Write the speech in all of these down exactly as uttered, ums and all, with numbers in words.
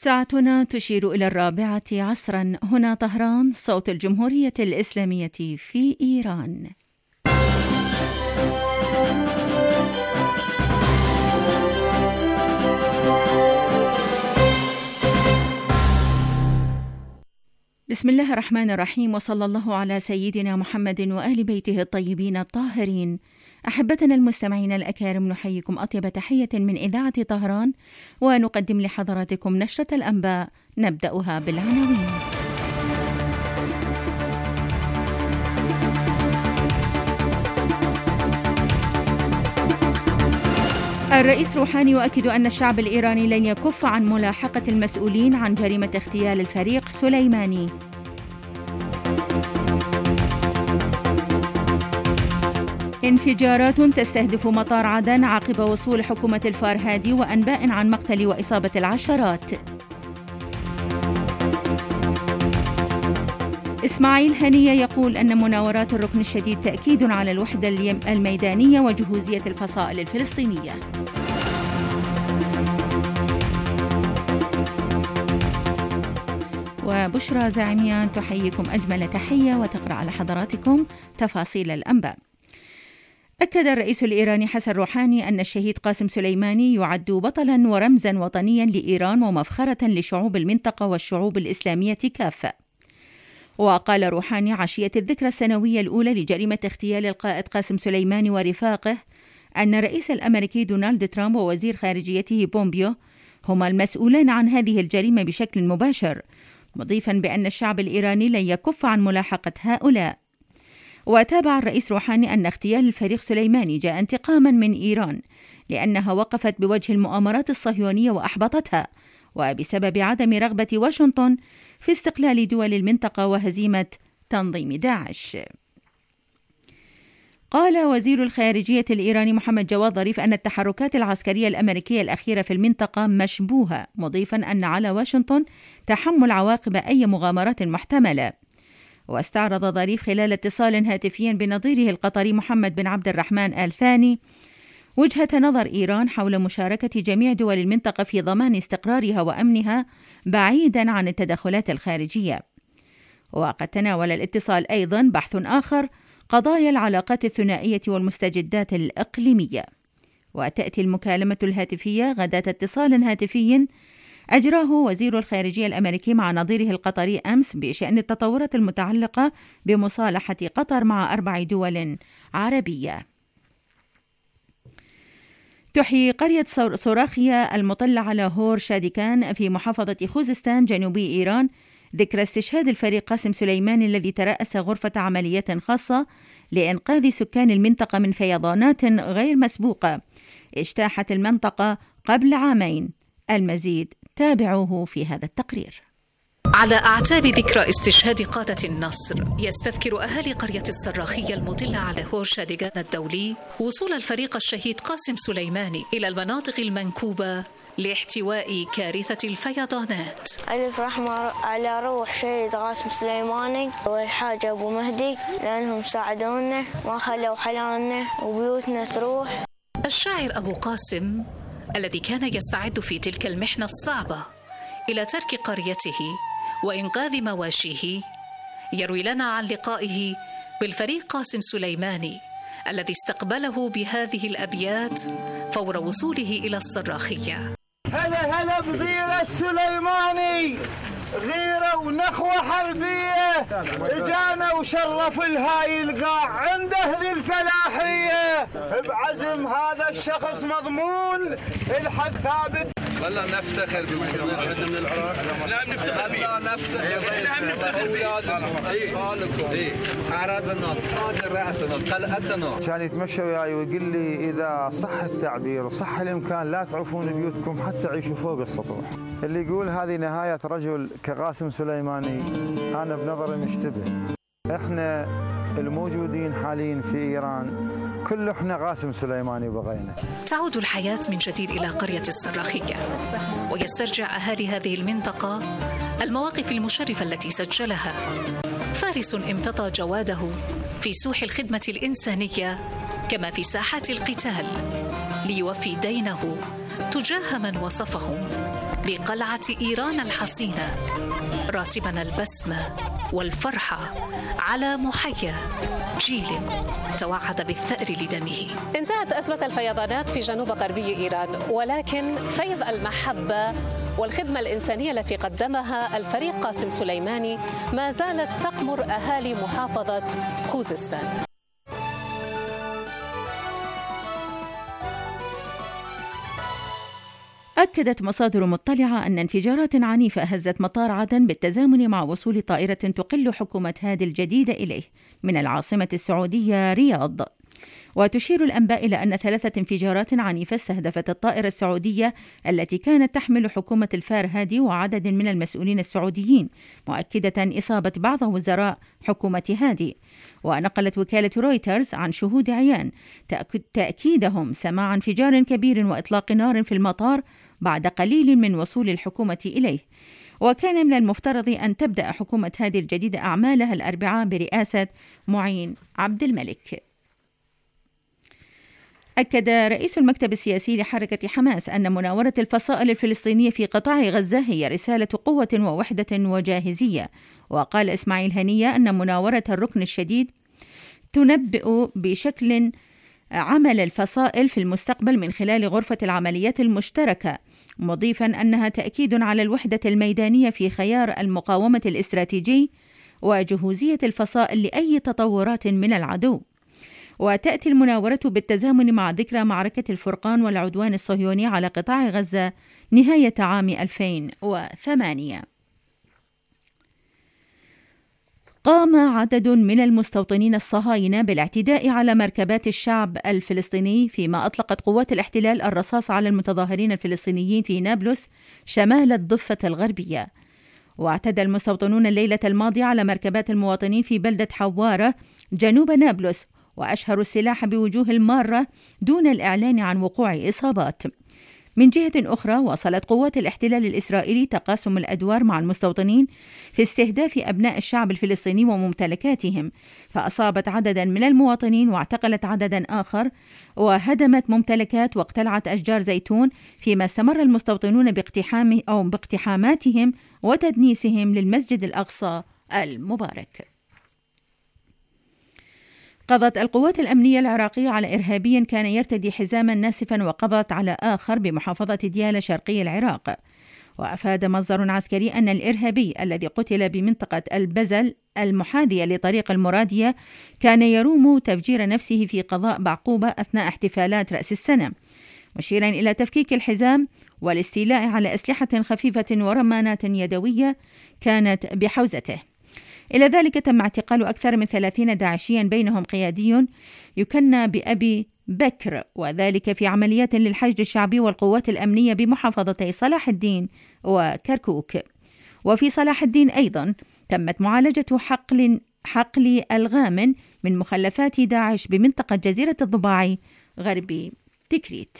ساعتنا تشير إلى الرابعة عصرا. هنا طهران، صوت الجمهورية الإسلامية في إيران. بسم الله الرحمن الرحيم، وصلى الله على سيدنا محمد وآل بيته الطيبين الطاهرين. أحبتنا المستمعين الأكارم، نحييكم أطيب تحية من إذاعة طهران، ونقدم لحضراتكم نشرة الأنباء نبدأها بالعناوين. الرئيس روحاني يؤكد أن الشعب الإيراني لن يكف عن ملاحقة المسؤولين عن جريمة اغتيال الفريق سليماني. انفجارات تستهدف مطار عدن عقب وصول حكومة الفارهادي، وأنباء عن مقتل وإصابة العشرات. إسماعيل هنية يقول أن مناورات الركن الشديد تأكيد على الوحدة الميدانية وجهوزية الفصائل الفلسطينية. وبشرى زعيميان تحييكم أجمل تحية وتقرأ على حضراتكم تفاصيل الأنباء. أكد الرئيس الإيراني حسن روحاني أن الشهيد قاسم سليماني يعد بطلا ورمزا وطنيا لإيران ومفخرة لشعوب المنطقة والشعوب الإسلامية كافة. وقال روحاني عشية الذكرى السنوية الأولى لجريمة اغتيال القائد قاسم سليماني ورفاقه أن الرئيس الأمريكي دونالد ترامب ووزير خارجيته بومبيو هما المسؤولان عن هذه الجريمة بشكل مباشر، مضيفا بأن الشعب الإيراني لن يكف عن ملاحقة هؤلاء. وتابع الرئيس روحاني أن اغتيال الفريق سليماني جاء انتقاما من إيران لأنها وقفت بوجه المؤامرات الصهيونية وأحبطتها، وبسبب عدم رغبة واشنطن في استقلال دول المنطقة وهزيمة تنظيم داعش. قال وزير الخارجية الإيراني محمد جواد ظريف أن التحركات العسكرية الأمريكية الأخيرة في المنطقة مشبوهة، مضيفا أن على واشنطن تحمل عواقب أي مغامرات محتملة. واستعرض ظريف خلال اتصال هاتفي بنظيره القطري محمد بن عبد الرحمن آل ثاني وجهة نظر إيران حول مشاركة جميع دول المنطقة في ضمان استقرارها وأمنها بعيدا عن التدخلات الخارجية. وقد تناول الاتصال أيضا بحث آخر، قضايا العلاقات الثنائية والمستجدات الإقليمية. وتأتي المكالمة الهاتفية غداة اتصال هاتفي أجراه وزير الخارجية الأمريكي مع نظيره القطري أمس بشأن التطورات المتعلقة بمصالحة قطر مع أربع دول عربية. تحيي قرية صراخيا المطلة على هور شادكان في محافظة خوزستان جنوبي إيران ذكرى استشهاد الفريق قاسم سليماني الذي ترأس غرفة عمليات خاصة لإنقاذ سكان المنطقة من فيضانات غير مسبوقة اجتاحت المنطقة قبل عامين. المزيد تابعوه في هذا التقرير. على أعتاب ذكرى استشهاد قادة النصر، يستذكر أهالي قرية الصراخية المطلة على هور شادقان الدولي وصول الفريق الشهيد قاسم سليماني إلى المناطق المنكوبة لاحتواء كارثة الفيضانات. ألف رحمة على روح شهيد قاسم سليماني والحاج أبو مهدي لأنهم ساعدونا ما خلوا حلالنا وبيوتنا تروح. الشاعر أبو قاسم الذي كان يستعد في تلك المحنة الصعبة إلى ترك قريته وإنقاذ مواشيه يروي لنا عن لقائه بالفريق قاسم سليماني الذي استقبله بهذه الأبيات فور وصوله إلى الصراخية. هلا هلا بغيرة السليماني، غيرة ونخوة حربية، اجانا وشرف الهاي القاع عند أهل الفلاحية، بعزم هذا الشخص مضمون الحد ثابت. والله نفتخر بوجودنا من العراق. نعم نفتخر بيه. نفتخر. نعم نفتخر بيه. أطفالكم. إيه. أعرابنا، طاقة رأسنا، قلعتنا. كان يتمشى وياي ويقول لي إذا صح التعبير وصح الإمكان لا تعوفون بيوتكم حتى تعيشوا فوق السطوح. اللي يقول هذه نهاية رجل كقاسم سليماني أنا بنظري مشتبه. إحنا الموجودين حاليا في إيران كل احنا قاسم سليماني بغينا. تعود الحياة من جديد إلى قرية الصراخية، ويسترجع أهالي هذه المنطقة المواقف المشرفة التي سجلها فارس امتطى جواده في سوح الخدمة الإنسانية كما في ساحات القتال ليوفي دينه تجاه من وصفهم بقلعة إيران الحصينة، راسما البسمة والفرحة على محيا جيل توعد بالثأر لدمه. انتهت أزمة الفيضانات في جنوب غربي إيران، ولكن فيض المحبة والخدمة الإنسانية التي قدمها الفريق قاسم سليماني ما زالت تغمر أهالي محافظة خوزستان. أكدت مصادر مطلعة أن انفجارات عنيفة هزت مطار عدن بالتزامن مع وصول طائرة تقل حكومة هادي الجديدة إليه من العاصمة السعودية رياض. وتشير الأنباء إلى أن ثلاثة انفجارات عنيفة استهدفت الطائرة السعودية التي كانت تحمل حكومة الفار هادي وعدد من المسؤولين السعوديين، مؤكدة إصابة بعض وزراء حكومة هادي. ونقلت وكالة رويترز عن شهود عيان تأكيدهم سماع انفجار كبير وإطلاق نار في المطار بعد قليل من وصول الحكومة إليه. وكان من المفترض أن تبدأ حكومة هادي الجديدة أعمالها الأربعاء برئاسة معين عبد الملك. أكد رئيس المكتب السياسي لحركة حماس أن مناورة الفصائل الفلسطينية في قطاع غزة هي رسالة قوة ووحدة وجاهزية. وقال إسماعيل هنية أن مناورة الركن الشديد تنبئ بشكل عمل الفصائل في المستقبل من خلال غرفة العمليات المشتركة، مضيفا أنها تأكيد على الوحدة الميدانية في خيار المقاومة الاستراتيجي وجهوزية الفصائل لأي تطورات من العدو. وتأتي المناورة بالتزامن مع ذكرى معركة الفرقان والعدوان الصهيوني على قطاع غزة نهاية عام ألفين وثمانية. قام عدد من المستوطنين الصهاينة بالاعتداء على مركبات الشعب الفلسطيني، فيما أطلقت قوات الاحتلال الرصاص على المتظاهرين الفلسطينيين في نابلس شمال الضفة الغربية. واعتدى المستوطنون الليلة الماضية على مركبات المواطنين في بلدة حوارة جنوب نابلس، وأشهروا السلاح بوجوه المارة دون الإعلان عن وقوع إصابات. من جهة أخرى، واصلت قوات الاحتلال الإسرائيلي تقاسم الأدوار مع المستوطنين في استهداف أبناء الشعب الفلسطيني وممتلكاتهم، فأصابت عددا من المواطنين واعتقلت عددا آخر، وهدمت ممتلكات واقتلعت أشجار زيتون، فيما استمر المستوطنون باقتحام أو باقتحاماتهم وتدنيسهم للمسجد الأقصى المبارك. قضت القوات الأمنية العراقية على إرهابي كان يرتدي حزاما ناسفا وقضت على آخر بمحافظة ديالى شرقي العراق. وأفاد مصدر عسكري أن الإرهابي الذي قتل بمنطقة البزل المحاذية لطريق المرادية كان يروم تفجير نفسه في قضاء بعقوبة أثناء احتفالات رأس السنة، مشيرا إلى تفكيك الحزام والاستيلاء على أسلحة خفيفة ورمانات يدوية كانت بحوزته. إلى ذلك تم اعتقال أكثر من ثلاثين داعشيا بينهم قيادي يكنى بأبي بكر، وذلك في عمليات للحشد الشعبي والقوات الأمنية بمحافظتي صلاح الدين وكركوك. وفي صلاح الدين أيضا تمت معالجة حقل حقل ألغام من مخلفات داعش بمنطقة جزيرة الضباعي غربي تكريت.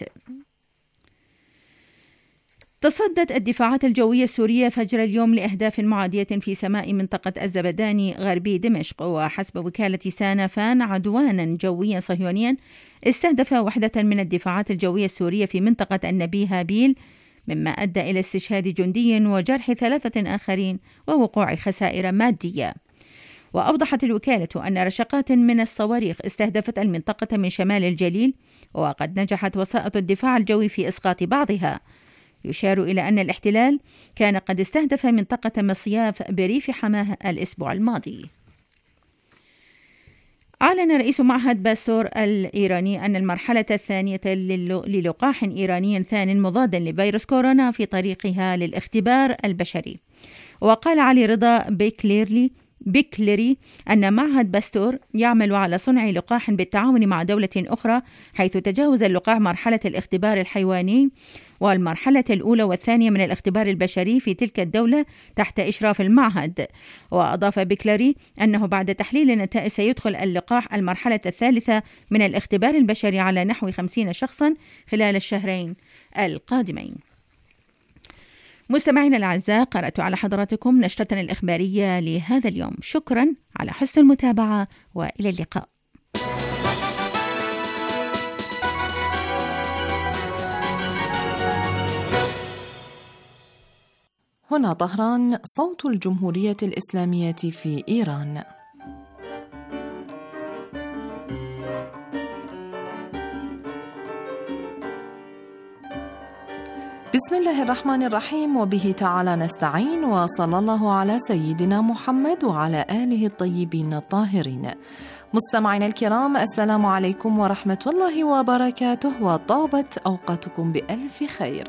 تصدت الدفاعات الجوية السورية فجر اليوم لأهداف معادية في سماء منطقة الزبداني غربي دمشق، وحسب وكالة سانفان عدوانا جويا صهيونيا استهدف وحدة من الدفاعات الجوية السورية في منطقة النبي هابيل، مما أدى إلى استشهاد جندي وجرح ثلاثة آخرين ووقوع خسائر مادية. وأوضحت الوكالة أن رشقات من الصواريخ استهدفت المنطقة من شمال الجليل، وقد نجحت وسائط الدفاع الجوي في إسقاط بعضها. يشار إلى أن الاحتلال كان قد استهدف منطقة مصياف بريف حماه الأسبوع الماضي. أعلن رئيس معهد باستور الإيراني أن المرحلة الثانية للقاح إيراني ثان مضاد لفيروس كورونا في طريقها للاختبار البشري. وقال علي رضا بيكليرلي بيكليري أن معهد باستور يعمل على صنع لقاح بالتعاون مع دولة أخرى، حيث تجاوز اللقاح مرحلة الاختبار الحيواني والمرحلة الأولى والثانية من الاختبار البشري في تلك الدولة تحت إشراف المعهد. وأضاف بيكليري أنه بعد تحليل النتائج سيدخل اللقاح المرحلة الثالثة من الاختبار البشري على نحو خمسين شخصا خلال الشهرين القادمين. مستمعينا الأعزاء، قرأت على حضراتكم نشرتنا الإخبارية لهذا اليوم. شكرا على حسن المتابعة وإلى اللقاء. هنا طهران، صوت الجمهورية الإسلامية في إيران. بسم الله الرحمن الرحيم، وبه تعالى نستعين، وصلى الله على سيدنا محمد وعلى آله الطيبين الطاهرين. مستمعينا الكرام، السلام عليكم ورحمة الله وبركاته، وطابت أوقاتكم بألف خير.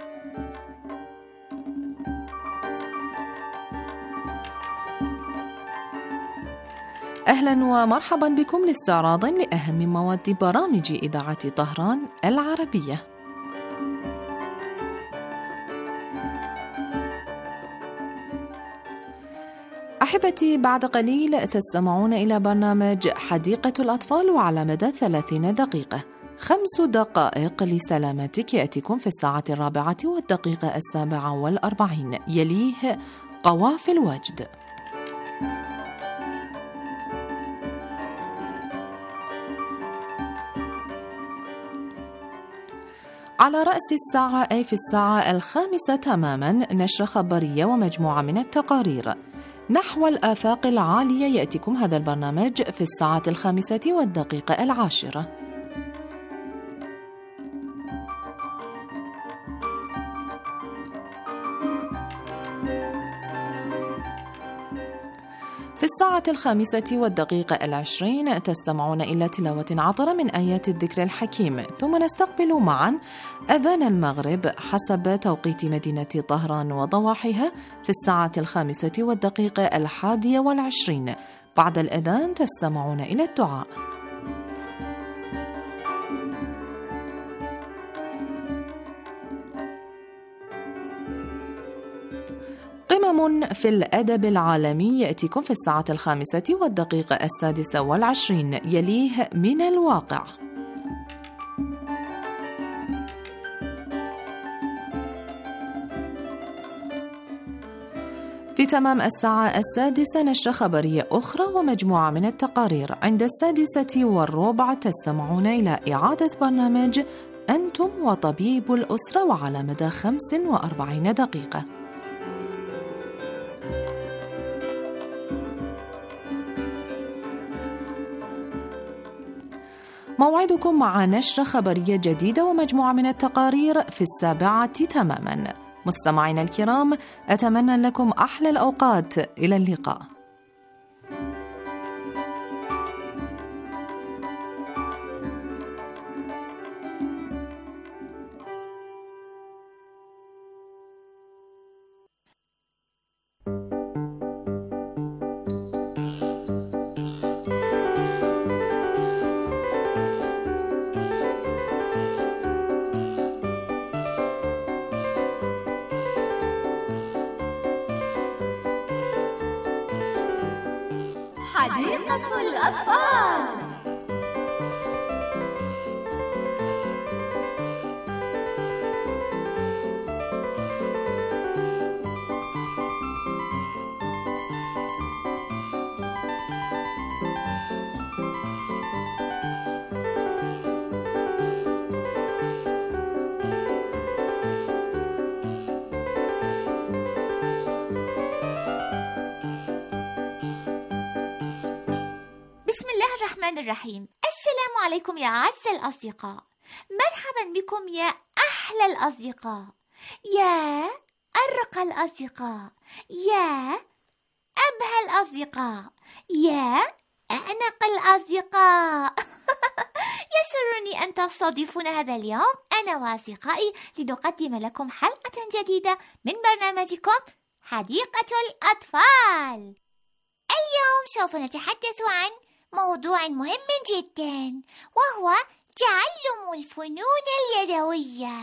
أهلا ومرحبا بكم لاستعراض لأهم مواد برامج إذاعة طهران العربية. أحبتي، بعد قليل تستمعون إلى برنامج حديقة الأطفال، وعلى مدى ثلاثين دقيقة خمس دقائق لسلامتك يأتيكم في الساعة الرابعة والدقيقة السابعة والأربعين، يليه قوافل وجد. على رأس الساعة أي في الساعة الخامسة تماما نشرة خبرية ومجموعة من التقارير. نحو الآفاق العالية يأتيكم هذا البرنامج في الساعة الخامسة والدقيقة العاشرة. في الساعة الخامسة والدقيقة العشرين تستمعون إلى تلاوة عطرة من آيات الذكر الحكيم، ثم نستقبل معا أذان المغرب حسب توقيت مدينة طهران وضواحيها في الساعة الخامسة والدقيقة الحادية والعشرين. بعد الأذان تستمعون إلى الدعاء. قمم في الأدب العالمي يأتيكم في الساعة الخامسة والدقيقة السادسة والعشرين، يليه من الواقع. في تمام الساعة السادسة نشرة خبرية أخرى ومجموعة من التقارير. عند السادسة والربع تستمعون إلى إعادة برنامج أنتم وطبيب الأسرة، وعلى مدى خمس وأربعين دقيقة. موعدكم مع نشرة خبرية جديدة ومجموعة من التقارير في السابعة تماما. مستمعينا الكرام، أتمنى لكم أحلى الأوقات. إلى اللقاء. حديقة الأطفال. الرحمن الرحيم. السلام عليكم يا أعز الأصدقاء، مرحبا بكم يا أحلى الأصدقاء، يا أرقى الأصدقاء، يا أبهى الأصدقاء، يا أعنق الأصدقاء. يسرني أن تستضيفون هذا اليوم أنا وأصدقائي لنقدم لكم حلقة جديدة من برنامجكم حديقة الأطفال. اليوم سوف نتحدث عن موضوع مهم جدا، وهو تعلم الفنون اليدوية.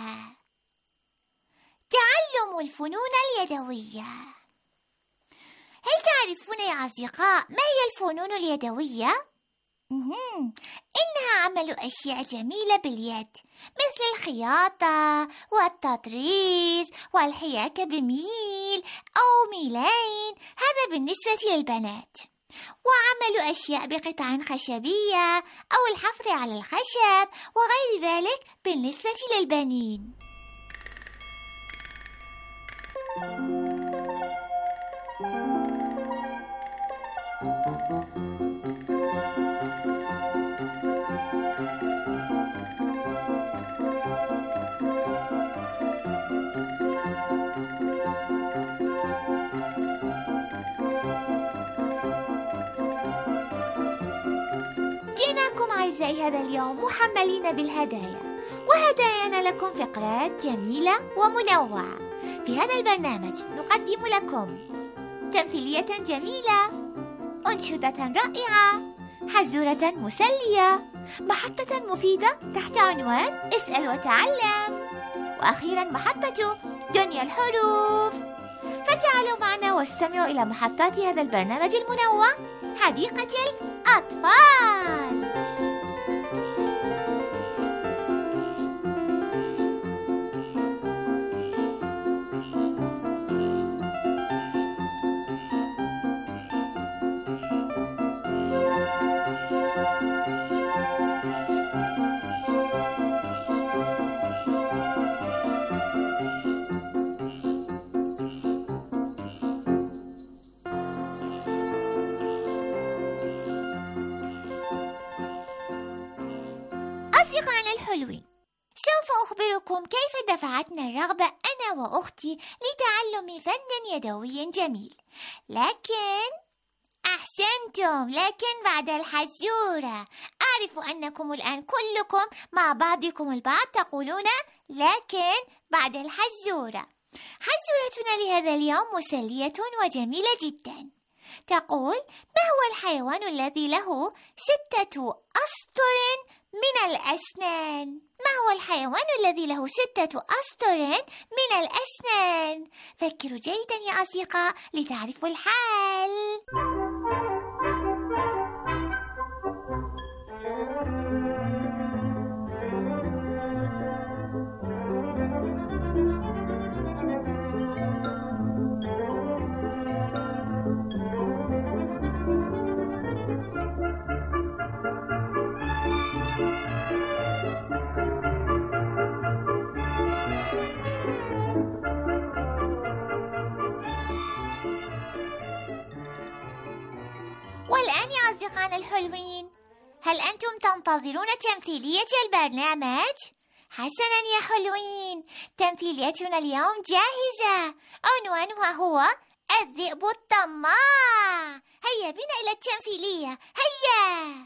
تعلم الفنون اليدوية. هل تعرفون يا أصدقاء ما هي الفنون اليدوية؟ إنها عمل أشياء جميلة باليد، مثل الخياطة والتطريز والحياكة بميل أو ميلين، هذا بالنسبة للبنات. وعمل أشياء بقطع خشبية أو الحفر على الخشب وغير ذلك بالنسبة للبنين. مساء هذا اليوم محملين بالهدايا، وهدايانا لكم فقرات جميلة ومنوعة. في هذا البرنامج نقدم لكم تمثيلية جميلة، أنشودة رائعة، حزورة مسلية، محطة مفيدة تحت عنوان اسأل وتعلم، وأخيرا محطة دنيا الحروف. فتعالوا معنا واستمعوا إلى محطات هذا البرنامج المنوع، حديقة الأطفال. أصدقائنا الحلوين، سوف أخبركم كيف دفعتنا الرغبة أنا وأختي لتعلم فن يدوي جميل. لكن أحسنتم، لكن بعد الحزورة. أعرف أنكم الآن كلكم مع بعضكم البعض تقولون لكن بعد الحزورة. حزورتنا لهذا اليوم مسلية وجميلة جدا. تقول: ما هو الحيوان الذي له ستة أسطر من الأسنان؟ ما هو الحيوان الذي له ستة أسطر من الأسنان؟ فكروا جيدا يا أصدقاء لتعرفوا الحل. والآن يا أصدقائنا الحلوين، هل أنتم تنتظرون تمثيلية البرنامج؟ حسناً يا حلوين، تمثيليتنا اليوم جاهزة. عنوانها هو الذئب الطماع. هيا بنا إلى التمثيلية، هيا.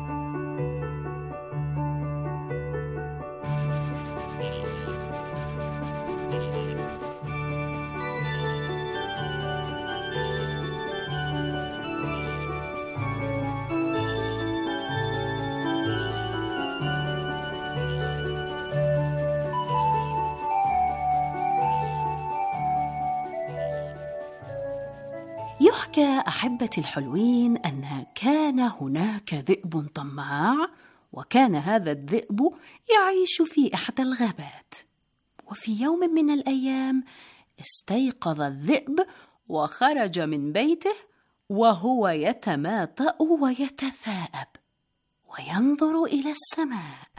يحكى أحبتي الحلوين أن كان هناك ذئب طماع، وكان هذا الذئب يعيش في إحدى الغابات. وفي يوم من الأيام استيقظ الذئب وخرج من بيته وهو يتماطأ ويتثاءب وينظر إلى السماء.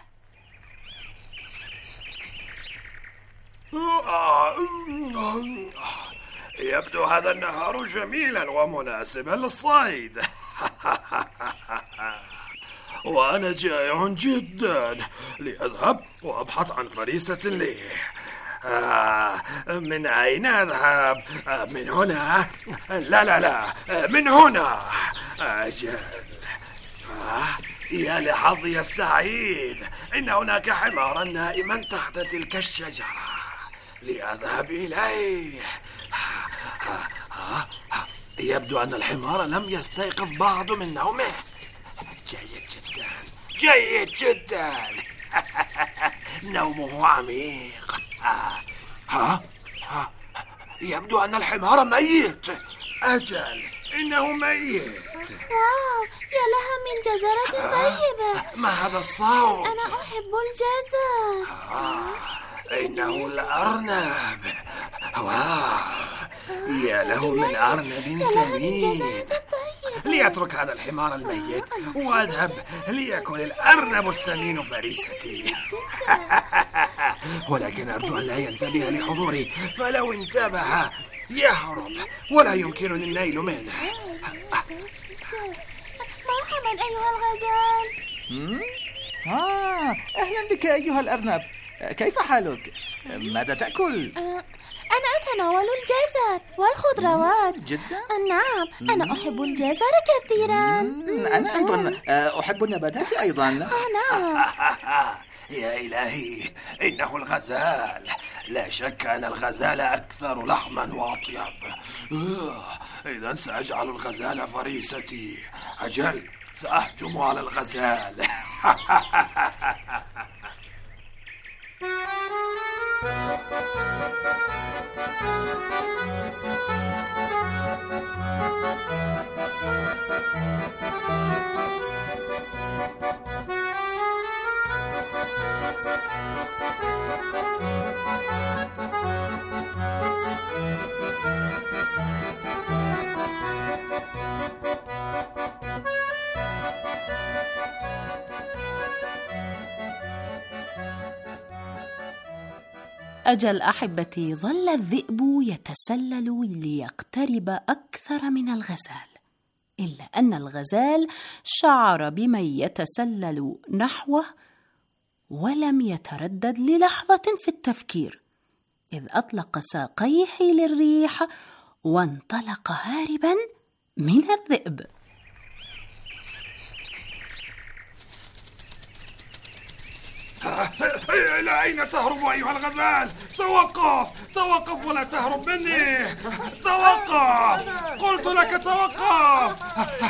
يبدو هذا النهار جميلا ومناسبا للصيد. وأنا جائع جدا، لأذهب وأبحث عن فريسة لي. آه من أين أذهب؟ آه من هنا؟ لا لا لا من هنا. أجل. آه يا لحظي السعيد، إن هناك حمارا نائما تحت تلك الشجرة، لأذهب إليه. يبدو أن الحمار لم يستيقظ بعد من نومه. جيد جدا جيد جدا. نومه عميق. ها ها يبدو أن الحمار ميت. أجل، إنه ميت. واو، يا لها من جزرة طيبة. ما هذا الصوت؟ أنا أحب الجزر. آه، إنه الأرنب. واو، يا له من أرنب سمين. ليترك هذا الحمار الميت وأذهب ليكن الأرنب السمين فريستي. ولكن أرجو أن لا ينتبه لحضوري، فلو انتبه يهرب ولا يمكنني النيل منه. مرحبا أيها الغزال. آه، أهلا بك أيها الأرنب، كيف حالك؟ ماذا تأكل؟ أنا أتناول الجزر والخضروات. جدا؟ نعم، أنا أحب الجزر كثيرا. أنا أيضا أحب النباتات أيضا. نعم. يا إلهي، إنه الغزال. لا شك أن الغزال أكثر لحما وأطيب. إذا سأجعل الغزال فريستي. أجل، سأهجم على الغزال. أجل أحبتي، ظل الذئب يتسلل ليقترب أكثر من الغزال، إلا أن الغزال شعر بمن يتسلل نحوه ولم يتردد للحظة في التفكير، إذ أطلق ساقيه للريح وانطلق هاربا من الذئب. إلى أين تهرب أيها الغزال؟ توقف توقف ولا تهرب مني. توقف، قلت لك توقف.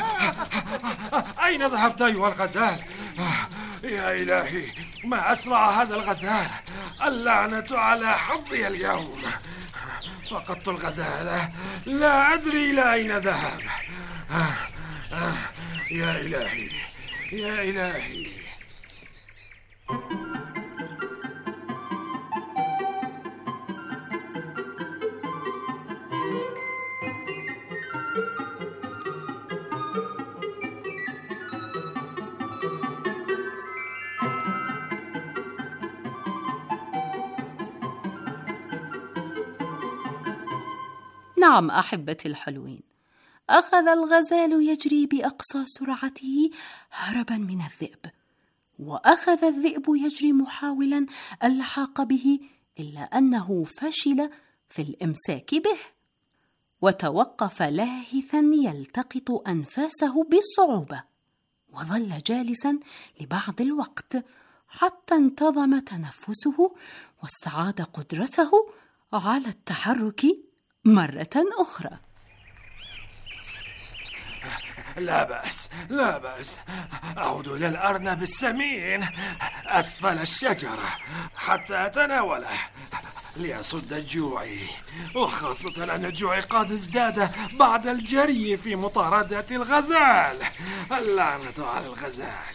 أين ذهبت أيها الغزال؟ يا إلهي، ما أسرع هذا الغزال. اللعنة على حظي اليوم. فقدت الغزال، لا أدري إلى أين ذهب. يا إلهي يا إلهي. نعم أحبتي الحلوين، أخذ الغزال يجري بأقصى سرعته هربا من الذئب، وأخذ الذئب يجري محاولا اللحاق به، إلا أنه فشل في الإمساك به، وتوقف لاهثا يلتقط أنفاسه بصعوبة، وظل جالسا لبعض الوقت حتى انتظم تنفسه واستعاد قدرته على التحرك مرة أخرى. لا بأس لا بأس، أعود إلى الأرنب السمين أسفل الشجرة حتى أتناوله لأسد جوعي، وخاصة أن جوعي قد ازداد بعد الجري في مطاردة الغزال. اللعنة على الغزال.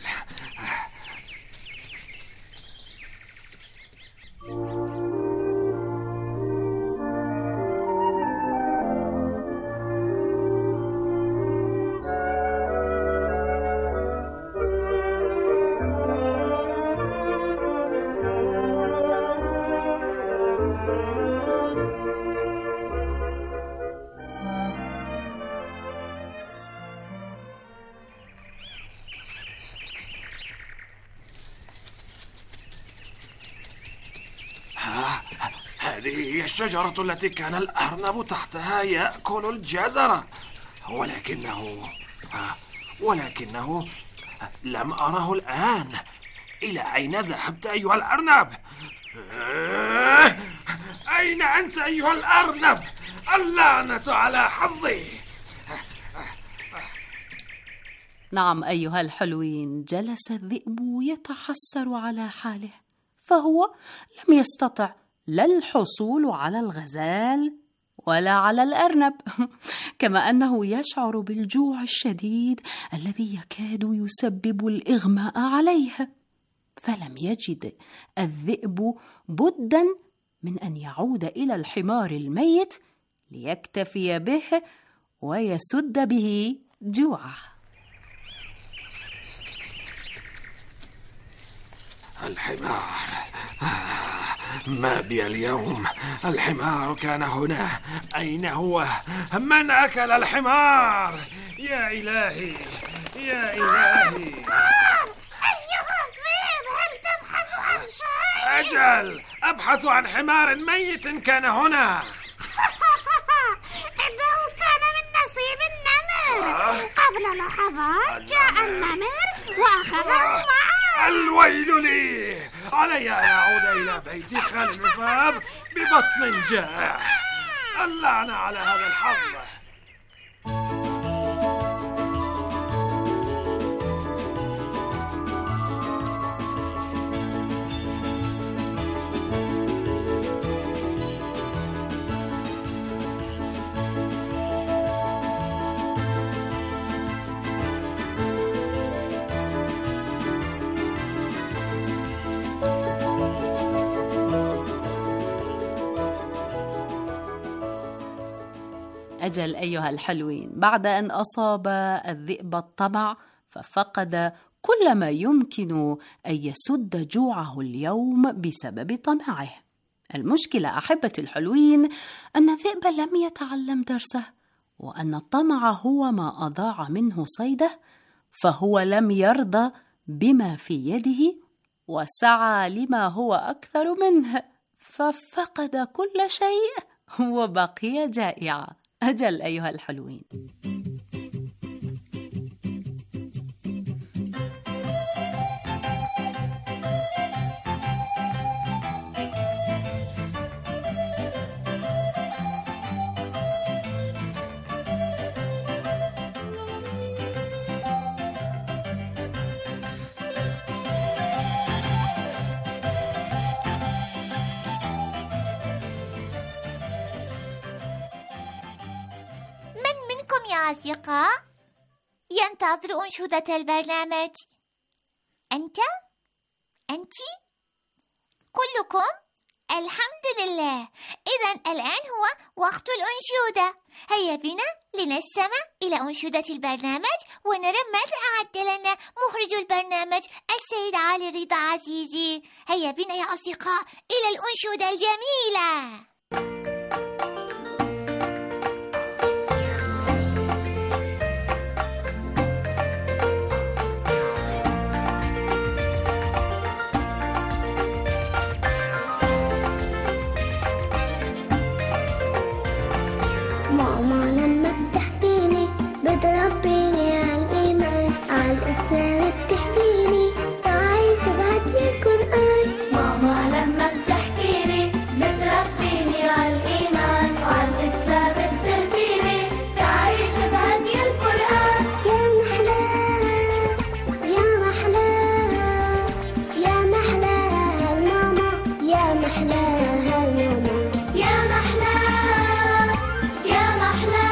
هذه هي الشجرة التي كان الأرنب تحتها يأكل الجزرة، ولكنه ولكنه لم أره الآن. إلى أين ذهبت أيها الأرنب؟ أين أنت أيها الأرنب؟ اللعنة على حظي. نعم أيها الحلوين، جلس الذئب يتحسر على حاله، فهو لم يستطع لا الحصول على الغزال ولا على الأرنب، كما أنه يشعر بالجوع الشديد الذي يكاد يسبب الإغماء عليه، فلم يجد الذئب بدا من أن يعود إلى الحمار الميت ليكتفي به ويسد به جوعه. الحمار، ما بي اليوم؟ الحمار كان هنا، أين هو؟ من أكل الحمار؟ يا إلهي يا إلهي. أيها الذئب، هل تبحث عن شيء؟ أجل، أبحث عن حمار ميت كان هنا. إنه كان من نصيب النمر. آه. قبل لحظات جاء النمر وأخذه معه. الويل لي، علي أن أعود إلى بيتي خالي الفاب ببطن جائع. اللعنة على هذا الحظ. أجل أيها الحلوين، بعد أن أصاب الذئب الطمع ففقد كل ما يمكن أن يسد جوعه اليوم بسبب طمعه. المشكلة أحبتي الحلوين أن الذئب لم يتعلم درسه، وأن الطمع هو ما أضاع منه صيده، فهو لم يرضى بما في يده وسعى لما هو أكثر منه، ففقد كل شيء وبقي جائعا. أجل أيها الحلوين. أصدقاء ينتظر أنشودة البرنامج؟ أنت؟ أنت؟ كلكم؟ الحمد لله. إذن الآن هو وقت الأنشودة. هيا بنا لنستمع إلى أنشودة البرنامج ونرى ماذا أعد لنا مخرج البرنامج السيد علي رضا عزيزي. هيا بنا يا أصدقاء إلى الأنشودة الجميلة. بتربيني على الإيمان على الإسلام بتحكيني تعيش بهدي القرآن. ماما لما بتحكيني بتربيني على الإيمان على الإسلام بتهديني تعيش بهدي القرآن. يا محلى يا محلى يا محلى ماما يا محلى ماما يا محلى يا محلى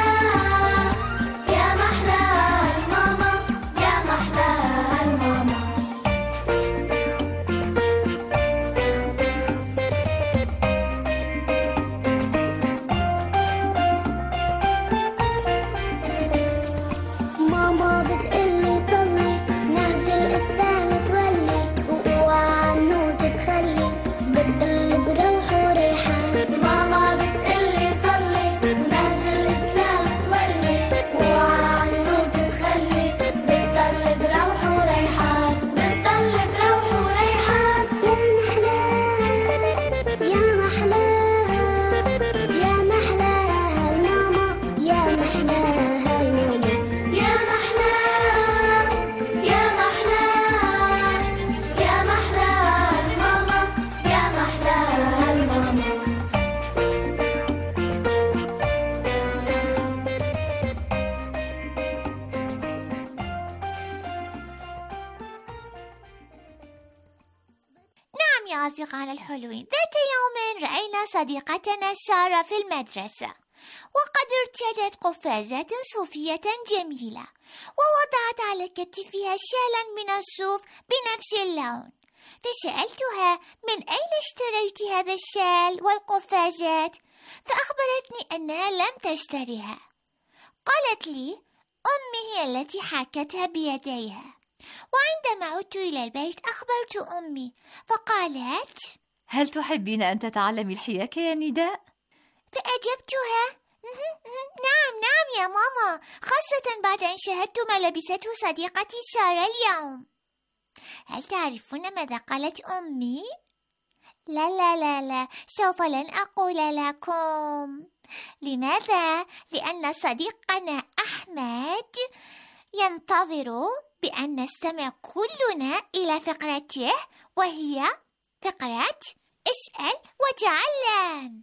أصدقائنا الحلوين، ذات يوم رأينا صديقتنا سارة في المدرسة وقد ارتدت قفازات صوفية جميلة ووضعت على كتفها شالا من الصوف بنفس اللون. فسألتها من أين اشتريت هذا الشال والقفازات؟ فأخبرتني أنها لم تشتريها. قالت لي أمي هي التي حاكتها بيديها. وعندما عدت إلى البيت أخبرت أمي فقالت: هل تحبين أن تتعلمي الحياكة يا نداء؟ فأجبتها: نعم نعم يا ماما، خاصة بعد أن شاهدت ما لبسته صديقتي سارة اليوم. هل تعرفون ماذا قالت أمي؟ لا لا لا لا، سوف لن أقول لكم. لماذا؟ لأن صديقنا أحمد ينتظر بأن نستمع كلنا إلى فقرته، وهي فقرة اسأل وتعلم.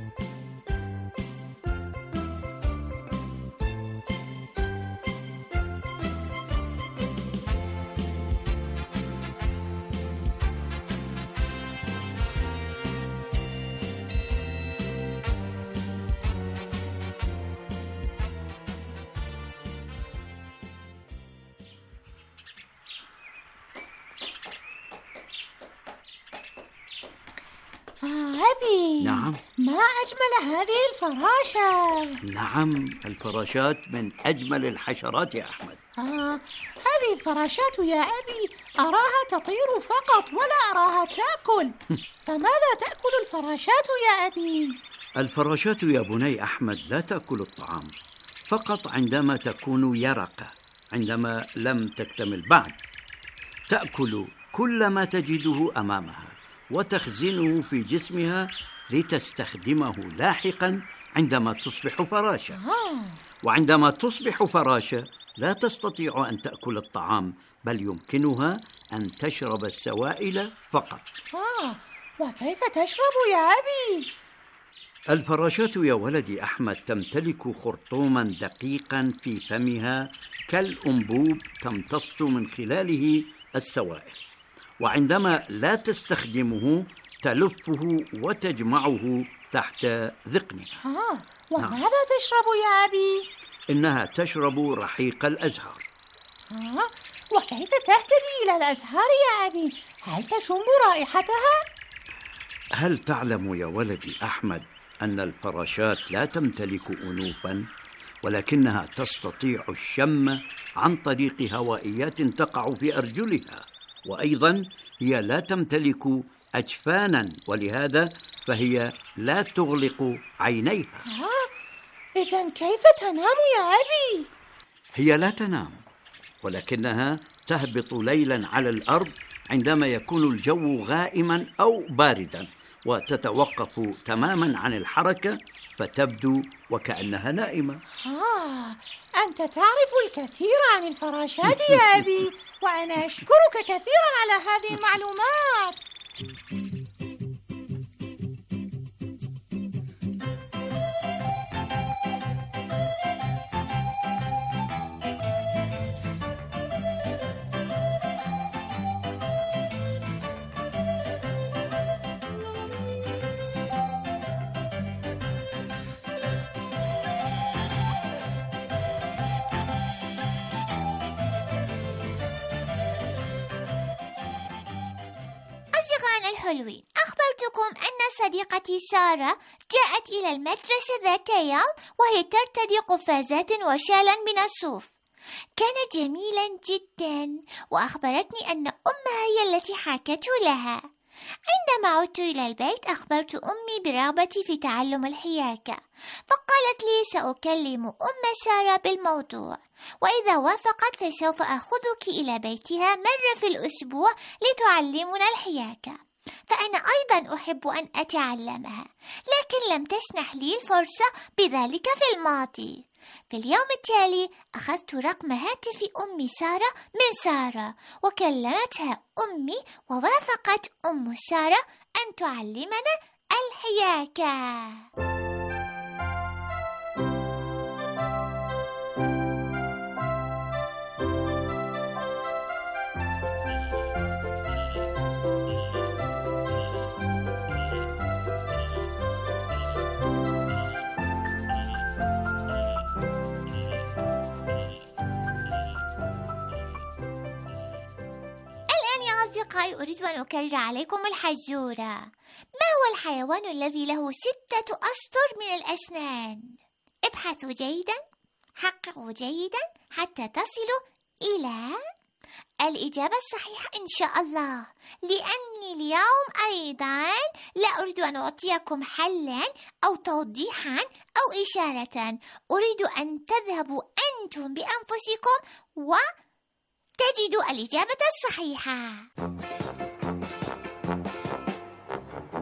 أبي، نعم. ما أجمل هذه الفراشة. نعم، الفراشات من أجمل الحشرات يا أحمد. آه، هذه الفراشات يا أبي أراها تطير فقط ولا أراها تأكل. فماذا تأكل الفراشات يا أبي؟ الفراشات يا بني أحمد لا تأكل الطعام، فقط عندما تكون يرقة، عندما لم تكتمل بعد. تأكل كل ما تجده أمامها وتخزنه في جسمها لتستخدمه لاحقا عندما تصبح فراشة. آه. وعندما تصبح فراشة لا تستطيع أن تأكل الطعام، بل يمكنها أن تشرب السوائل فقط. آه، وكيف تشرب يا أبي؟ الفراشات يا ولدي أحمد تمتلك خرطوما دقيقا في فمها كالأنبوب تمتص من خلاله السوائل، وعندما لا تستخدمه تلفه وتجمعه تحت ذقنها. آه، وماذا تشرب يا أبي؟ إنها تشرب رحيق الأزهار. آه، وكيف تهتدي إلى الأزهار يا أبي؟ هل تشم رائحتها؟ هل تعلم يا ولدي أحمد أن الفراشات لا تمتلك أنوفا، ولكنها تستطيع الشم عن طريق هوائيات تقع في أرجلها، وأيضا هي لا تمتلك أجفانا، ولهذا فهي لا تغلق عينيها. آه، إذن كيف تنام يا أبي؟ هي لا تنام، ولكنها تهبط ليلا على الأرض عندما يكون الجو غائما أو باردا، وتتوقف تماما عن الحركة فتبدو وكأنها نائمة. آه، أنت تعرف الكثير عن الفراشات يا أبي، وأنا أشكرك كثيرا على هذه المعلومات. الحلوين، أخبرتكم أن صديقتي سارة جاءت إلى المدرسة ذات يوم وهي ترتدي قفازات وشالا من الصوف. كان جميلا جدا، وأخبرتني أن أمها هي التي حكته لها. عندما عدت إلى البيت أخبرت أمي برغبتي في تعلم الحياكة، فقالت لي سأكلم أم سارة بالموضوع، وإذا وافقت فسوف أخذك إلى بيتها مرة في الأسبوع لتعلمنا الحياكة. فأنا أيضا أحب أن أتعلمها، لكن لم تسنح لي الفرصة بذلك في الماضي. في اليوم التالي أخذت رقم هاتف أم سارة من سارة، وكلمتها أمي، ووافقت أم سارة أن تعلمنا الحياكة. أصدقائي، أريد أن أكرر عليكم الحزورة. ما هو الحيوان الذي له ستة أسطر من الأسنان؟ ابحثوا جيدا، حققوا جيدا حتى تصلوا إلى الإجابة الصحيحة إن شاء الله، لأني اليوم أيضا لا أريد أن أعطيكم حلا أو توضيحا أو إشارة، أريد أن تذهبوا أنتم بأنفسكم و تجدوا الإجابة الصحيحة.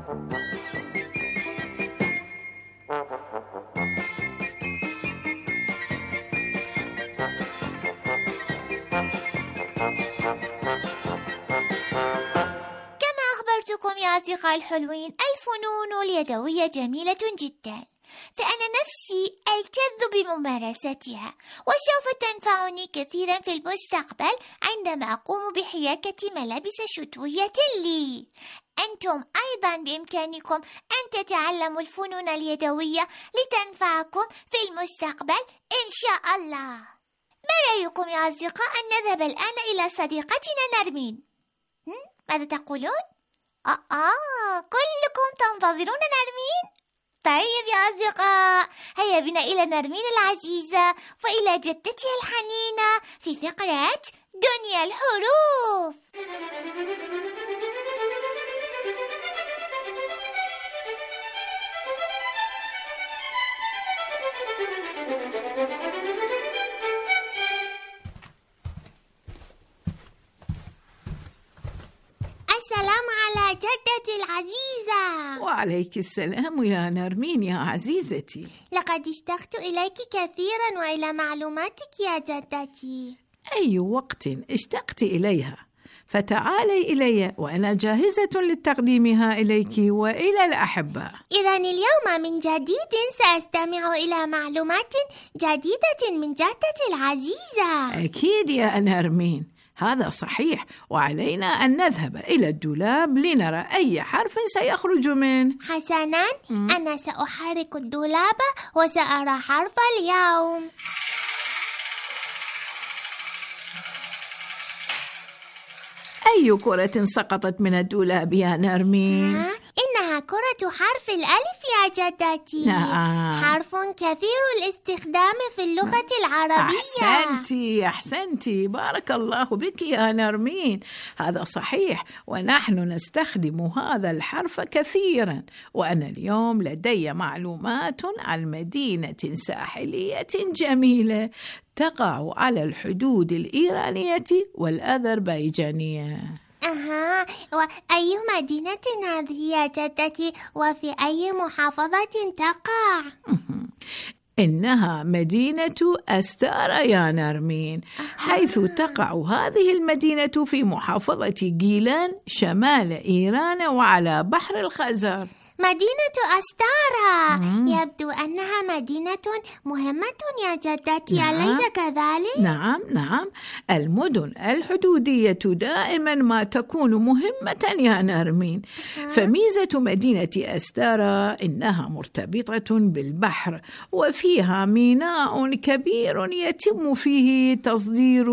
يا أصدقائي الحلوين، الفنون اليدوية جميلة جدا، فأنا نفسي ألتذ بممارستها، وسوف تنفعني كثيرا في المستقبل عندما أقوم بحياكة ملابس شتوية لي. أنتم أيضا بإمكانكم أن تتعلموا الفنون اليدوية لتنفعكم في المستقبل إن شاء الله. ما رأيكم يا أصدقاء أن نذهب الآن إلى صديقتنا نرمين؟ ماذا تقولون؟ آه آه كلكم تنتظرون نرمين؟ طيب يا أصدقاء، هيا بنا إلى نرمين العزيزة وإلى جدتها الحنينة في فقرة دنيا الحروف. السلام على جدتي العزيزة. وعليك السلام يا نرمين يا عزيزتي. لقد اشتقت إليك كثيرا وإلى معلوماتك يا جدتي. أي وقت اشتقت إليها فتعالي إلي وأنا جاهزة لتقديمها إليك وإلى الأحبة. إذن اليوم من جديد سأستمع إلى معلومات جديدة من جدتي العزيزة. أكيد يا نرمين، هذا صحيح، وعلينا أن نذهب إلى الدولاب لنرى أي حرف سيخرج منه. حسناً، م- أنا سأحرك الدولاب وسأرى حرف اليوم. أي كرة سقطت من الدولاب يا نرمين؟ إنها كرة حرف الألف يا جدتي. نعم. حرف كثير الاستخدام في اللغة العربية. أحسنتي أحسنتي، بارك الله بك يا نرمين، هذا صحيح، ونحن نستخدم هذا الحرف كثيرا. وأنا اليوم لدي معلومات عن مدينة ساحلية جميلة تقع على الحدود الإيرانية والأذربيجانية. أها، وأي مدينة هذه يا جدتي؟ وفي أي محافظة تقع؟ إنها مدينة أستارا يا نرمين، حيث تقع هذه المدينة في محافظة جيلان شمال إيران وعلى بحر الخزر. مدينة أستارا، مم. يبدو أنها مدينة مهمة يا جدتي، نعم. أليس كذلك؟ نعم نعم، المدن الحدودية دائما ما تكون مهمة يا نرمين. أه. فميزة مدينة أستارا إنها مرتبطة بالبحر، وفيها ميناء كبير يتم فيه تصدير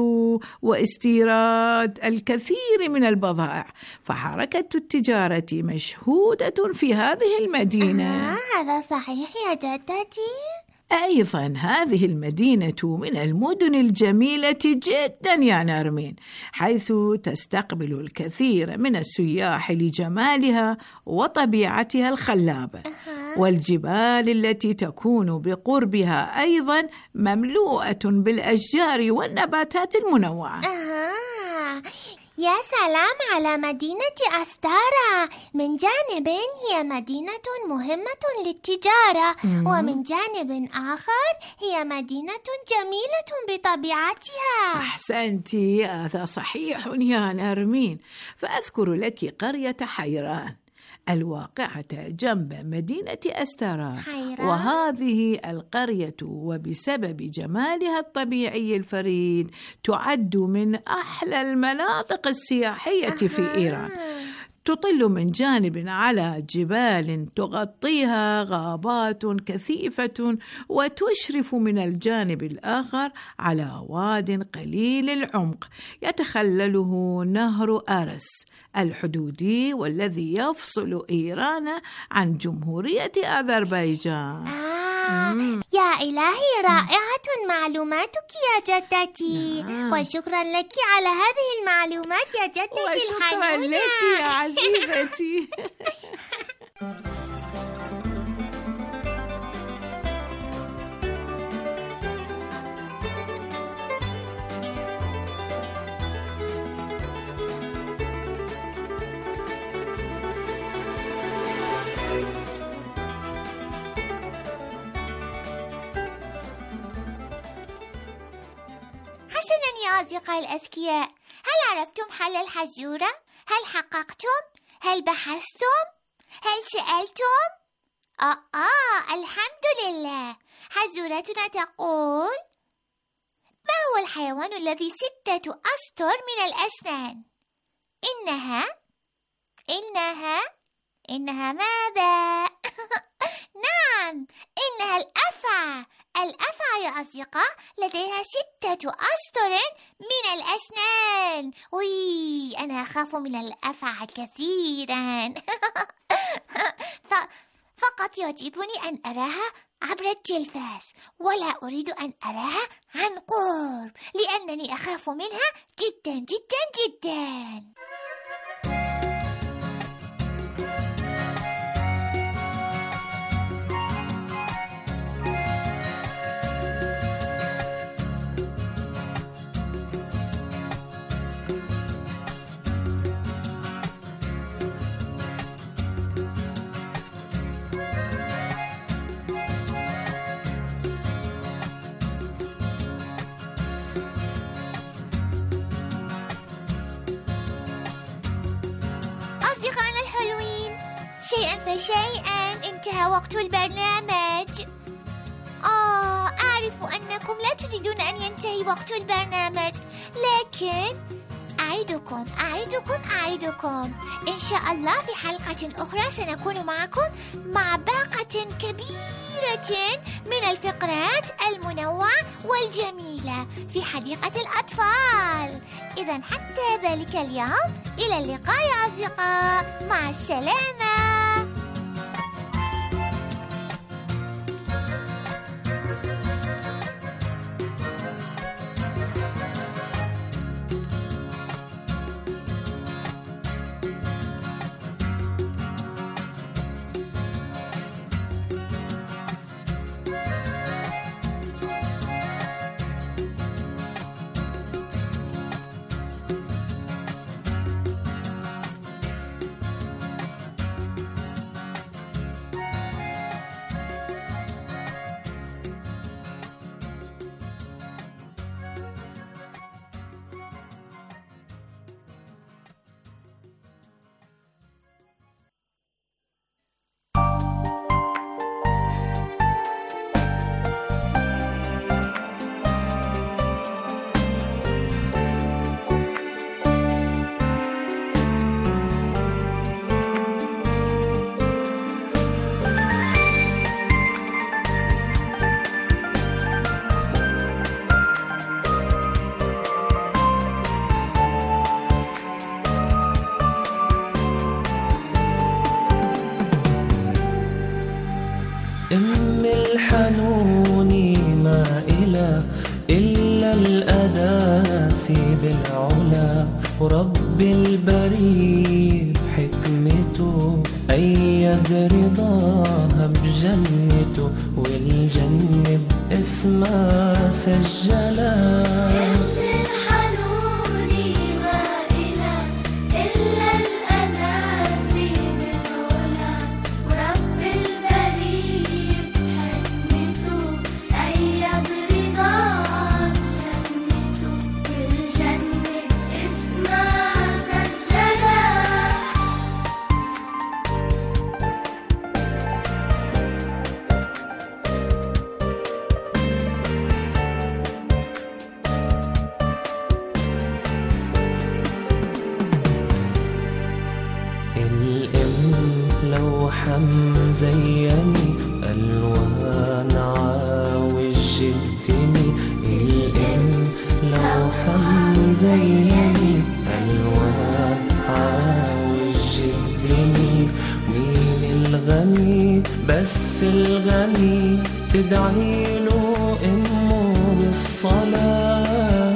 واستيراد الكثير من البضائع، فحركة التجارة مشهودة في هذه المدينة. آه، هذا صحيح يا جدتي. أيضا هذه المدينة من المدن الجميلة جدا يا نرمين، حيث تستقبل الكثير من السياح لجمالها وطبيعتها الخلابة. أه. والجبال التي تكون بقربها أيضا مملوءة بالأشجار والنباتات المنوعة. أه. يا سلام على مدينة أستارا، من جانب هي مدينة مهمة للتجارة، مم. ومن جانب آخر هي مدينة جميلة بطبيعتها. أحسنتي، هذا صحيح يا نرمين. فأذكر لك قرية حيران الواقعة جنب مدينة أستارا، وهذه القرية وبسبب جمالها الطبيعي الفريد تعد من أحلى المناطق السياحية في إيران. تطل من جانب على جبال تغطيها غابات كثيفة، وتشرف من الجانب الآخر على واد قليل العمق يتخلله نهر أرس الحدودي، والذي يفصل إيران عن جمهورية أذربيجان. آه، يا إلهي، رائعة معلوماتك يا جدتي. آه. وشكرا لك على هذه المعلومات يا جدتي الحنونة. وشكرا لك يا عزيزتي. حسناً يا أصدقائي الأذكياء، هل عرفتم حل الحزورة؟ هل حققتم؟ هل بحثتم؟ هل سألتم؟ آه آه الحمد لله. حزورتنا تقول: ما هو الحيوان الذي ستة أسطر من الأسنان؟ إنها إنها إنها ماذا؟ نعم، إنها الأفعى. الأفعى يا أصدقاء لديها ستة أسطر من الأسنان. وي أنا أخاف من الأفعى كثيرا. فقط يعجبني أن أراها عبر التلفاز، ولا أريد أن أراها عن قرب لأنني أخاف منها جدا جدا جدا. شيئا فشيئا انتهى وقت البرنامج. آه أعرف أنكم لا تريدون أن ينتهي وقت البرنامج، لكن أعدكم أعدكم أعدكم إن شاء الله في حلقة أخرى سنكون معكم مع باقة كبيرة من الفقرات المنوعة والجميلة في حديقة الأطفال. إذن حتى ذلك اليوم، إلى اللقاء يا أصدقاء، مع السلامة. أم الحنون ما إله إلا الأداسي بالعلا، ورب البريد حكمته أيد رضاها بجنته، والجنة باسمها سجلها. مزيني ألوان عاوج جدني، الإن لوحة مزيني ألوان عاوج جدني. مين الغني بس الغني تدعيله أمه بالصلاة.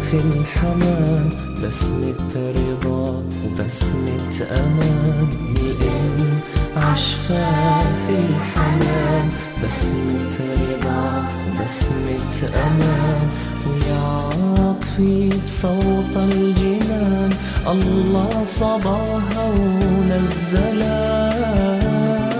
في الحنان، بسمة رضا وبسمة أمان. الإن عشفة في الحنان، بسمة رضا وبسمة أمان. ويا عاطفي بصوت الجنان، الله صباها ونزلها.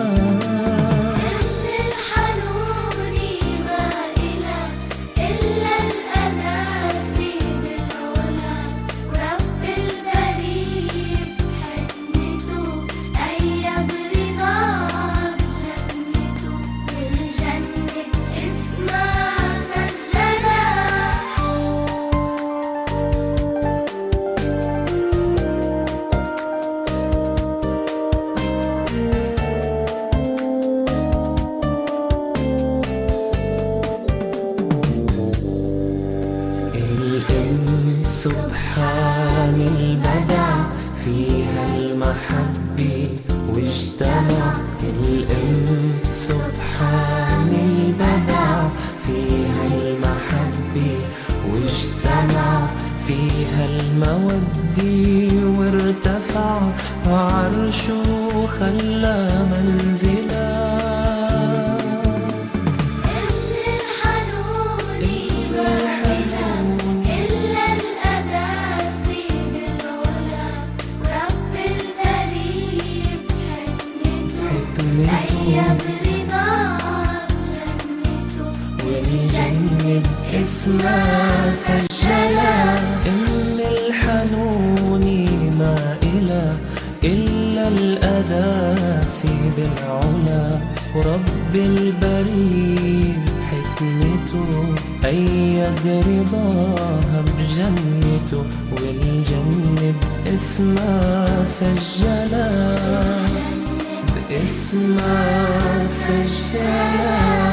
سبحان البدع فيها المحبة واجتمع. الأم سبحان البدع فيها المحبة واجتمع. فيها المودة وارتفع، وعرشه خلى منزلا. اسمها سجلة. إن الحنون ما إله إلا الأداسي بالعلا. ورب البريد حكمته أيد رضاها بجنته. والجنة باسمها سجلة، باسمها سجلة.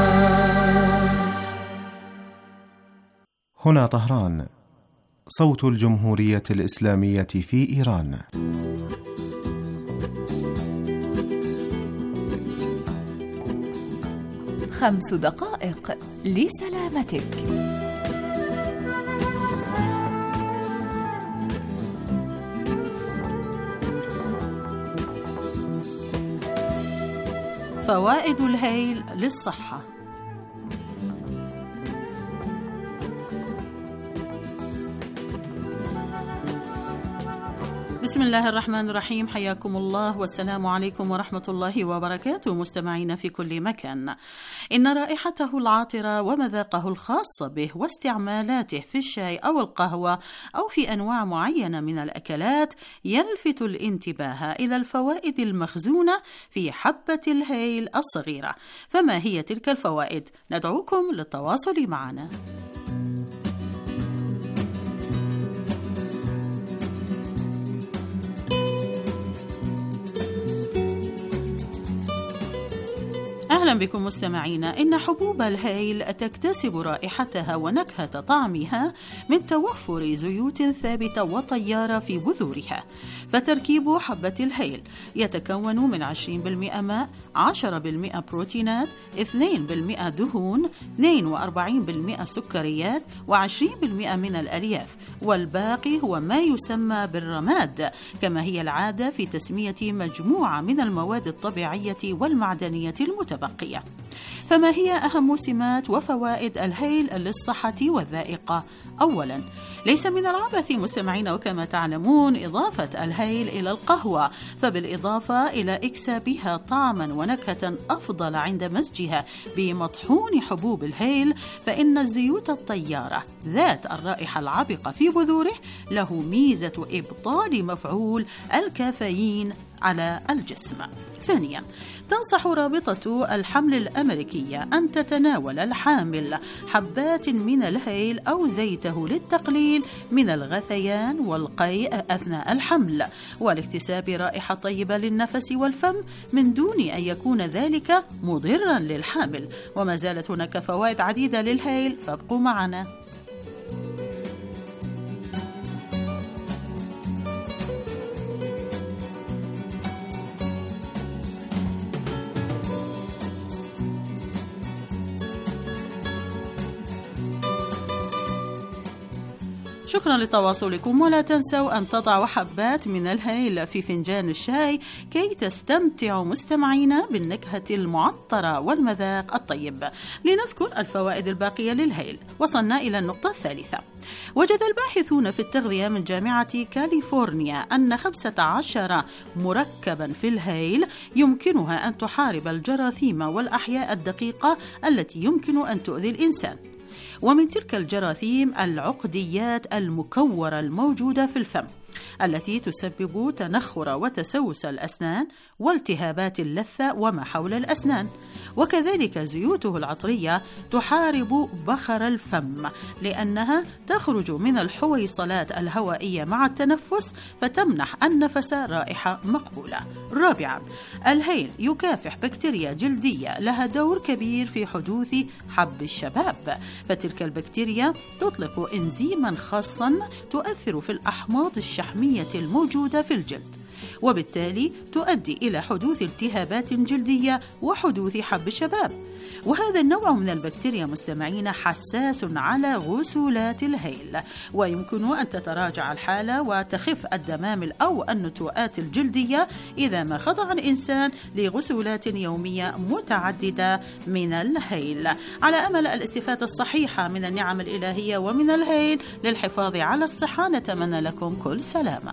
هنا طهران، صوت الجمهورية الإسلامية في إيران. خمس دقائق لسلامتك. فوائد الهيل للصحة. بسم الله الرحمن الرحيم، حياكم الله والسلام عليكم ورحمة الله وبركاته مستمعين في كل مكان. إن رائحته العاطرة ومذاقه الخاص به واستعمالاته في الشاي أو القهوة أو في أنواع معينة من الأكلات يلفت الانتباه إلى الفوائد المخزونة في حبة الهيل الصغيرة. فما هي تلك الفوائد؟ ندعوكم للتواصل معنا. أهلا بكم مستمعينا. إن حبوب الهيل تكتسب رائحتها ونكهة طعمها من توفر زيوت ثابتة وطيارة في بذورها. فتركيب حبة الهيل يتكون من عشرين بالمئة ماء، عشرة بالمئة بروتينات، اثنين بالمئة دهون، اثنين وأربعين بالمئة سكريات، وعشرين بالمئة من الألياف، والباقي هو ما يسمى بالرماد، كما هي العادة في تسمية مجموعة من المواد الطبيعية والمعدنية المتبقية. فما هي أهم سمات وفوائد الهيل للصحة والذائقة؟ أولا، ليس من العبث مستمعين وكما تعلمون إضافة الهيل إلى القهوة، فبالإضافة إلى إكسابها طعما ونكهة أفضل عند مزجها بمطحون حبوب الهيل، فإن الزيوت الطيارة ذات الرائحة العبقة في بذوره له ميزة إبطال مفعول الكافيين على الجسم. ثانيا، تنصح رابطة الحمل الأمريكية أن تتناول الحامل حبات من الهيل أو زيته للتقليل من الغثيان والقيء أثناء الحمل والاكتساب رائحة طيبة للنفس والفم من دون أن يكون ذلك مضرا للحامل. وما زالت هناك فوائد عديدة للهيل، فابقوا معنا. شكرا لتواصلكم، ولا تنسوا أن تضعوا حبات من الهيل في فنجان الشاي كي تستمتعوا مستمعينا بالنكهة المعطرة والمذاق الطيب. لنذكر الفوائد الباقية للهيل. وصلنا إلى النقطة الثالثة. وجد الباحثون في التغذية من جامعة كاليفورنيا أن خمسة عشر مركبا في الهيل يمكنها أن تحارب الجراثيم والأحياء الدقيقة التي يمكن أن تؤذي الإنسان. ومن تلك الجراثيم العقديات المكورة الموجودة في الفم التي تسبب تنخر وتسوس الأسنان والتهابات اللثة وما حول الأسنان. وكذلك زيوته العطرية تحارب بخر الفم لأنها تخرج من الحويصلات الهوائية مع التنفس فتمنح النفس رائحة مقبولة. رابعا، الهيل يكافح بكتيريا جلدية لها دور كبير في حدوث حب الشباب، فتلك البكتيريا تطلق إنزيما خاصا تؤثر في الأحماض الشحمية الموجودة في الجلد، وبالتالي تؤدي إلى حدوث التهابات جلدية وحدوث حب الشباب. وهذا النوع من البكتيريا مستمعين حساس على غسولات الهيل، ويمكن أن تتراجع الحالة وتخف الدمامل أو النتوءات الجلدية إذا ما خضع الإنسان لغسولات يومية متعددة من الهيل. على أمل الاستفادة الصحيحة من النعم الإلهية ومن الهيل للحفاظ على الصحة، نتمنى لكم كل سلامة.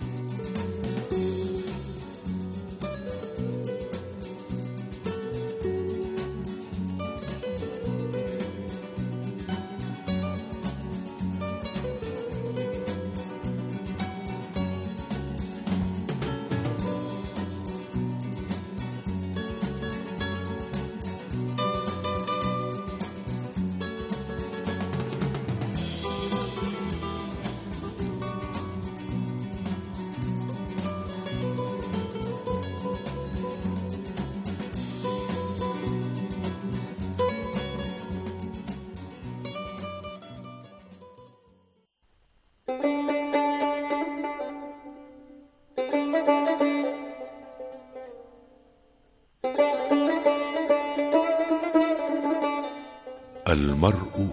المرء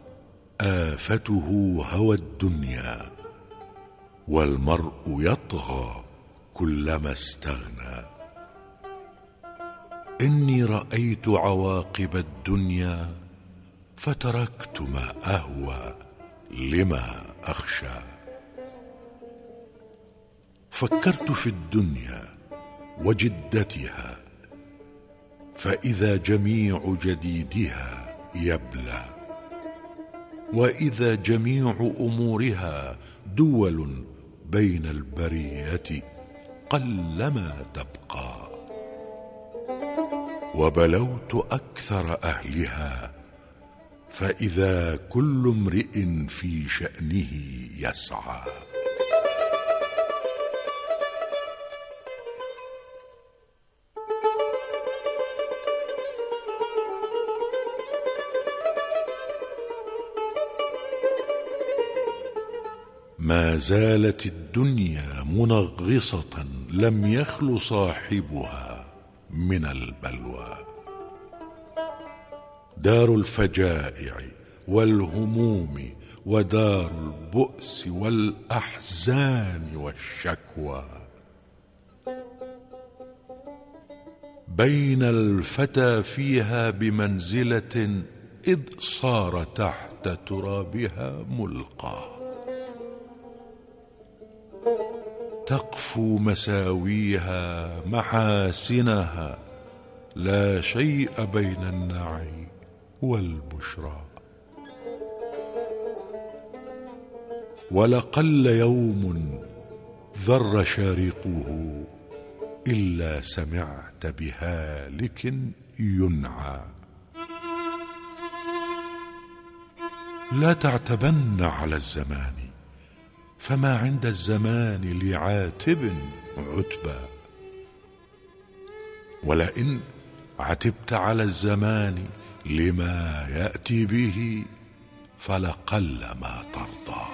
آفته هوى الدنيا، والمرء يطغى كلما استغنى. إني رأيت عواقب الدنيا فتركت ما أهوى لما أخشى. فكرت في الدنيا وجدتها، فإذا جميع جديدها يبلى، وإذا جميع أمورها دول بين البرية قلما تبقى. وبلوت أكثر أهلها، فإذا كل امرئ في شأنه يسعى. ما زالت الدنيا منغصة لم يخل صاحبها من البلوى. دار الفجائع والهموم ودار البؤس والأحزان والشكوى. بين الفتى فيها بمنزلة إذ صار تحت ترابها ملقى. تقفو مساويها محاسنها، لا شيء بين النعي والبشرى. ولقل يوم ذر شارقه إلا سمعت بهالك ينعى. لا تعتبن على الزمان، فما عند الزمان لعاتب عتبى. ولئن عتبت على الزمان لما يأتي به فلقل ما ترضى.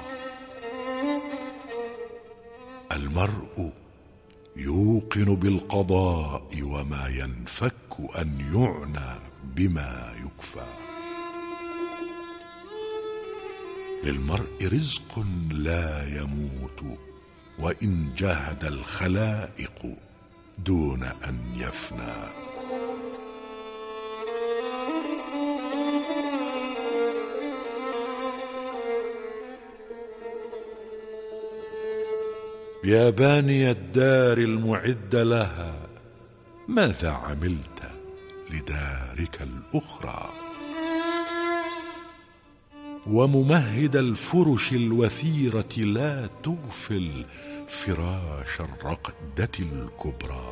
المرء يوقن بالقضاء وما ينفك أن يعنى بما يكفى. للمرء رزق لا يموت وإن جاهد الخلائق دون أن يفنى. يا باني الدار المعد لها، ماذا عملت لدارك الأخرى؟ وممهد الفرش الوثيرة لا تغفل فراش الرقدة الكبرى.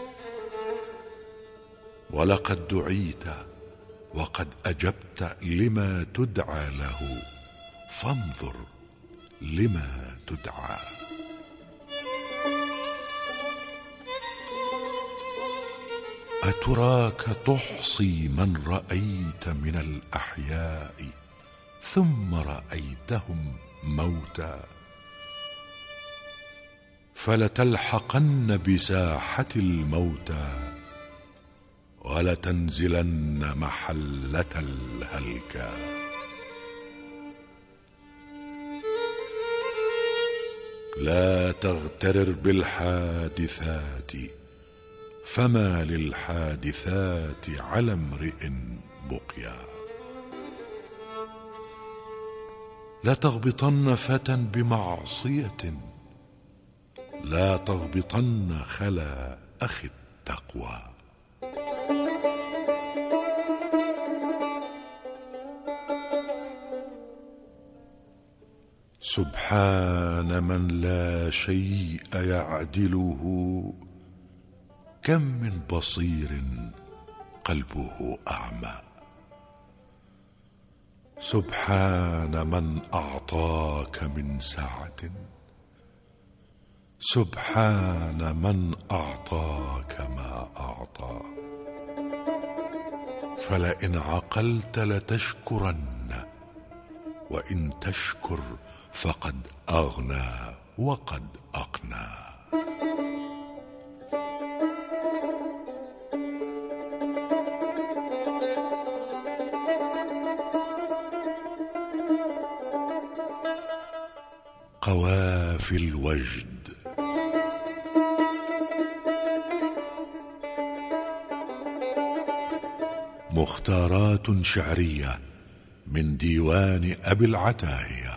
ولقد دعيت وقد أجبت لما تدعى له، فانظر لما تدعى. أتراك تحصي من رأيت من الأحياء ثم رأيتهم موتى؟ فلتلحقن بساحة الموتى ولتنزلن محلة الهلكى. لا تغترر بالحادثات، فما للحادثات على امرئ بقيا. لا تغبطن فتى بمعصية، لا تغبطن خلا أخي التقوى. سبحان من لا شيء يعدله، كم من بصير قلبه أعمى. سبحان من أعطاك من سعة، سبحان من أعطاك ما أعطى. فلئن عقلت لتشكرن، وإن تشكر فقد أغنى وقد أقنى. قوافي الوجد. مختارات شعرية من ديوان أبي العتاهية.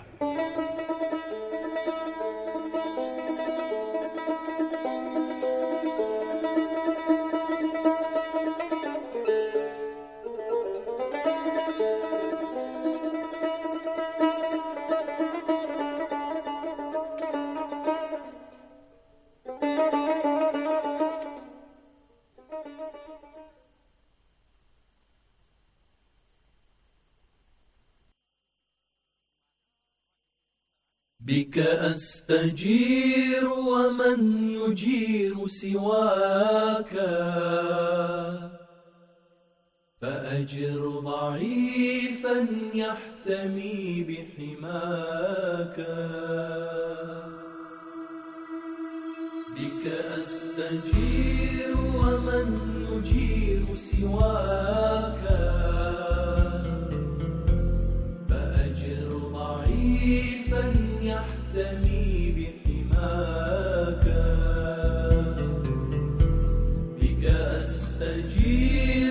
بك أستجير ومن يجير سواك، فأجر ضعيفا يحتمي بحماك. بك أستجير ومن يجير سواك، فأجر ضعيفا يحتمي بحماك. بك أستجير